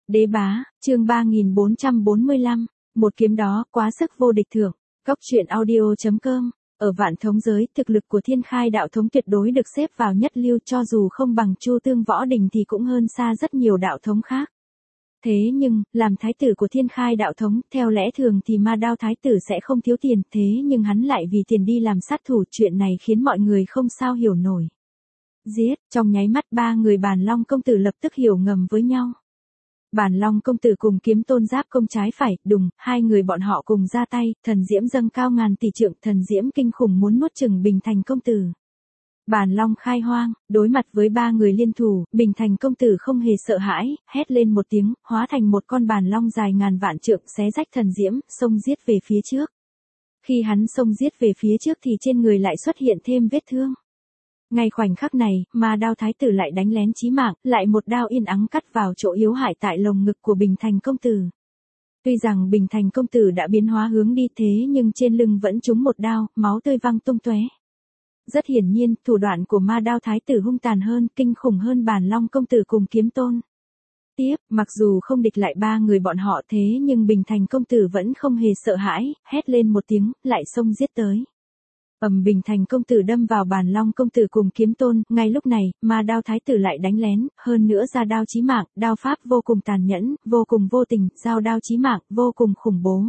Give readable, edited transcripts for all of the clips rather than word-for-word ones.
Đế bá, chương 3445, một kiếm đó, quá sức vô địch thượng. Góc truyện audio.com. Ở vạn thống giới, thực lực của Thiên Khai đạo thống tuyệt đối được xếp vào nhất lưu, cho dù không bằng Chu Tương Võ Đình thì cũng hơn xa rất nhiều đạo thống khác. Thế nhưng, làm thái tử của Thiên Khai đạo thống, theo lẽ thường thì Ma Đao thái tử sẽ không thiếu tiền, thế nhưng hắn lại vì tiền đi làm sát thủ, chuyện này khiến mọi người không sao hiểu nổi. Giết, trong nháy mắt ba người Bàn Long công tử lập tức hiểu ngầm với nhau. Bàn Long công tử cùng Kiếm Tôn giáp công trái phải, đùng, hai người bọn họ cùng ra tay, thần diễm dâng cao ngàn tỷ trượng, thần diễm kinh khủng muốn nuốt chửng Bình Thành công tử. Bàn Long khai hoang, đối mặt với ba người liên thủ, Bình Thành công tử không hề sợ hãi, hét lên một tiếng, hóa thành một con bàn long dài ngàn vạn trượng, xé rách thần diễm, xông giết về phía trước. Khi hắn xông giết về phía trước thì trên người lại xuất hiện thêm vết thương. Ngay khoảnh khắc này, Ma Đao thái tử lại đánh lén chí mạng, lại một đao yên ắng cắt vào chỗ yếu hại tại lồng ngực của Bình Thành công tử. Tuy rằng Bình Thành công tử đã biến hóa hướng đi thế nhưng trên lưng vẫn trúng một đao, máu tươi văng tung tóe. Rất hiển nhiên, thủ đoạn của Ma Đao thái tử hung tàn hơn, kinh khủng hơn Bàn Long công tử cùng Kiếm Tôn. Tiếp, mặc dù không địch lại ba người bọn họ thế nhưng Bình Thành công tử vẫn không hề sợ hãi, hét lên một tiếng, lại xông giết tới. Bình Thành công tử đâm vào Bàn Long công tử cùng Kiếm Tôn, ngay lúc này, Ma Đao thái tử lại đánh lén, hơn nữa ra đao chí mạng, đao pháp vô cùng tàn nhẫn, vô cùng vô tình, giao đao chí mạng, vô cùng khủng bố.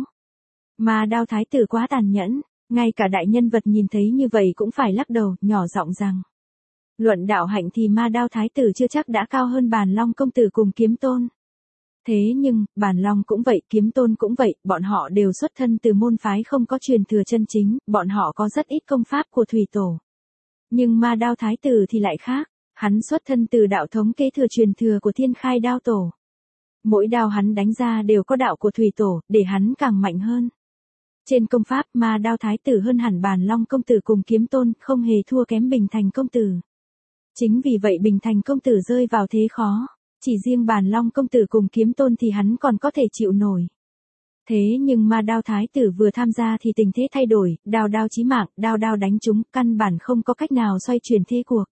Ma Đao thái tử quá tàn nhẫn, ngay cả đại nhân vật nhìn thấy như vậy cũng phải lắc đầu, nhỏ giọng rằng. Luận đạo hạnh thì Ma Đao thái tử chưa chắc đã cao hơn Bàn Long công tử cùng Kiếm Tôn. Thế nhưng, Bàn Long cũng vậy, Kiếm Tôn cũng vậy, bọn họ đều xuất thân từ môn phái không có truyền thừa chân chính, bọn họ có rất ít công pháp của thủy tổ. Nhưng Ma Đao thái tử thì lại khác, hắn xuất thân từ đạo thống kế thừa truyền thừa của Thiên Khai đao tổ. Mỗi đao hắn đánh ra đều có đạo của thủy tổ, để hắn càng mạnh hơn. Trên công pháp, Ma Đao thái tử hơn hẳn Bàn Long công tử cùng Kiếm Tôn, không hề thua kém Bình Thành công tử. Chính vì vậy Bình Thành công tử rơi vào thế khó. Chỉ riêng Bàn Long công tử cùng Kiếm Tôn thì hắn còn có thể chịu nổi. Thế nhưng Ma Đao thái tử vừa tham gia thì tình thế thay đổi, đao đao chí mạng, đao đao đánh trúng, căn bản không có cách nào xoay chuyển thế cuộc.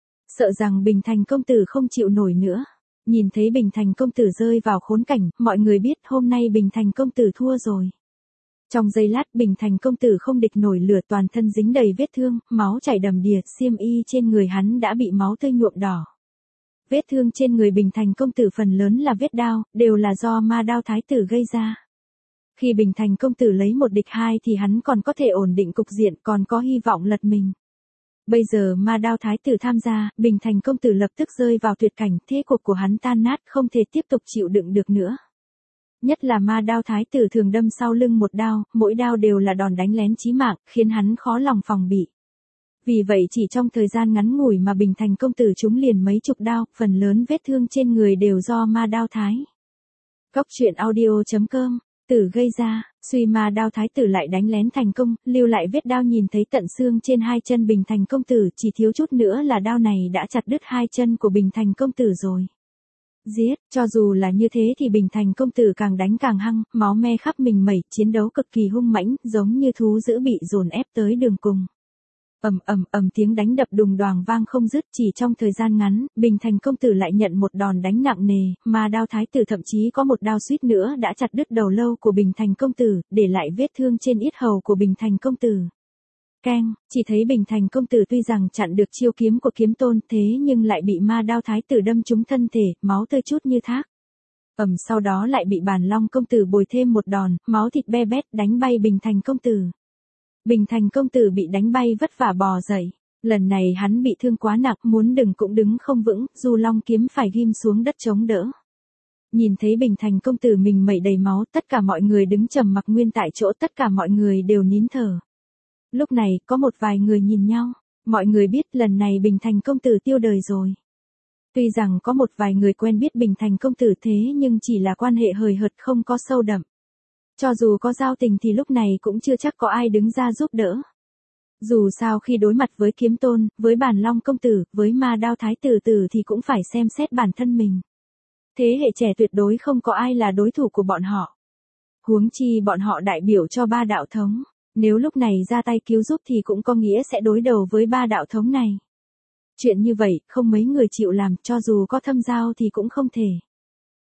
Sợ rằng Bình Thành công tử không chịu nổi nữa. Nhìn thấy Bình Thành công tử rơi vào khốn cảnh, mọi người biết hôm nay Bình Thành công tử thua rồi. Trong giây lát Bình Thành công tử không địch nổi lửa, toàn thân dính đầy vết thương, máu chảy đầm đìa, xiêm y trên người hắn đã bị máu tươi nhuộm đỏ. Vết thương trên người Bình Thành công tử phần lớn là vết đao, đều là do Ma Đao thái tử gây ra. Khi Bình Thành công tử lấy một địch hai thì hắn còn có thể ổn định cục diện, còn có hy vọng lật mình. Bây giờ Ma Đao thái tử tham gia, Bình Thành công tử lập tức rơi vào tuyệt cảnh, thế cục của hắn tan nát, không thể tiếp tục chịu đựng được nữa. Nhất là Ma Đao thái tử thường đâm sau lưng một đao, mỗi đao đều là đòn đánh lén chí mạng, khiến hắn khó lòng phòng bị. Vì vậy chỉ trong thời gian ngắn ngủi mà Bình Thành công tử trúng liền mấy chục đao, phần lớn vết thương trên người đều do Ma Đao thái. Góc truyện audio.com, tử gây ra, suy Ma Đao thái tử lại đánh lén thành công, lưu lại vết đao nhìn thấy tận xương trên hai chân Bình Thành công tử, chỉ thiếu chút nữa là đao này đã chặt đứt hai chân của Bình Thành công tử rồi. Giết, cho dù là như thế thì Bình Thành công tử càng đánh càng hăng, máu me khắp mình mẩy, chiến đấu cực kỳ hung mãnh, giống như thú dữ bị dồn ép tới đường cùng. Tiếng đánh đập đùng đoàng vang không dứt, chỉ trong thời gian ngắn, Bình Thành công tử lại nhận một đòn đánh nặng nề, mà Đao thái tử thậm chí có một đao suýt nữa đã chặt đứt đầu lâu của Bình Thành công tử, để lại vết thương trên yết hầu của Bình Thành công tử. Keng, chỉ thấy Bình Thành công tử tuy rằng chặn được chiêu kiếm của Kiếm Tôn thế nhưng lại bị Ma Đao thái tử đâm trúng thân thể, máu tươi chút như thác. Sau đó lại bị Bàn Long công tử bồi thêm một đòn, máu thịt be bét đánh bay Bình Thành công tử. Bình Thành công tử bị đánh bay vất vả bò dậy. Lần này hắn bị thương quá nặng, muốn đứng cũng đứng không vững, Du Long kiếm phải ghim xuống đất chống đỡ. Nhìn thấy Bình Thành công tử mình mẩy đầy máu, tất cả mọi người đứng trầm mặc nguyên tại chỗ, tất cả mọi người đều nín thở. Lúc này, có một vài người nhìn nhau, mọi người biết lần này Bình Thành công tử tiêu đời rồi. Tuy rằng có một vài người quen biết Bình Thành công tử thế nhưng chỉ là quan hệ hời hợt không có sâu đậm. Cho dù có giao tình thì lúc này cũng chưa chắc có ai đứng ra giúp đỡ. Dù sao khi đối mặt với Kiếm Tôn, với Bàn Long công tử, với Ma Đao thái tử thì cũng phải xem xét bản thân mình. Thế hệ trẻ tuyệt đối không có ai là đối thủ của bọn họ. Huống chi bọn họ đại biểu cho ba đạo thống. Nếu lúc này ra tay cứu giúp thì cũng có nghĩa sẽ đối đầu với ba đạo thống này. Chuyện như vậy, không mấy người chịu làm, cho dù có thâm giao thì cũng không thể.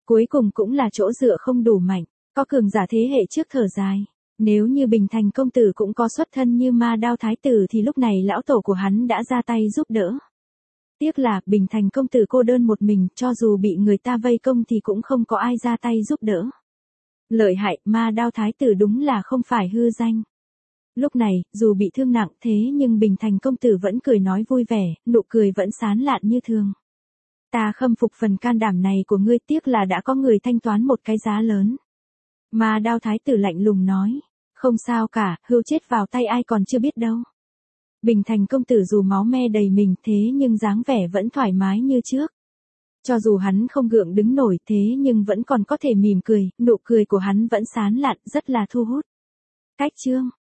Cuối cùng cũng là chỗ dựa không đủ mạnh, có cường giả thế hệ trước thở dài. Nếu như Bình Thành công tử cũng có xuất thân như Ma Đao thái tử thì lúc này lão tổ của hắn đã ra tay giúp đỡ. Tiếc là Bình Thành công tử cô đơn một mình, cho dù bị người ta vây công thì cũng không có ai ra tay giúp đỡ. Lợi hại, Ma Đao thái tử đúng là không phải hư danh. Lúc này, dù bị thương nặng thế nhưng Bình Thành công tử vẫn cười nói vui vẻ, nụ cười vẫn sán lạn như thường. Ta khâm phục phần can đảm này của ngươi, tiếc là đã có người thanh toán một cái giá lớn. Ma Đao thái tử lạnh lùng nói, không sao cả, hươu chết vào tay ai còn chưa biết đâu. Bình Thành công tử dù máu me đầy mình thế nhưng dáng vẻ vẫn thoải mái như trước. Cho dù hắn không gượng đứng nổi thế nhưng vẫn còn có thể mỉm cười, nụ cười của hắn vẫn sán lạn, rất là thu hút. Cách chương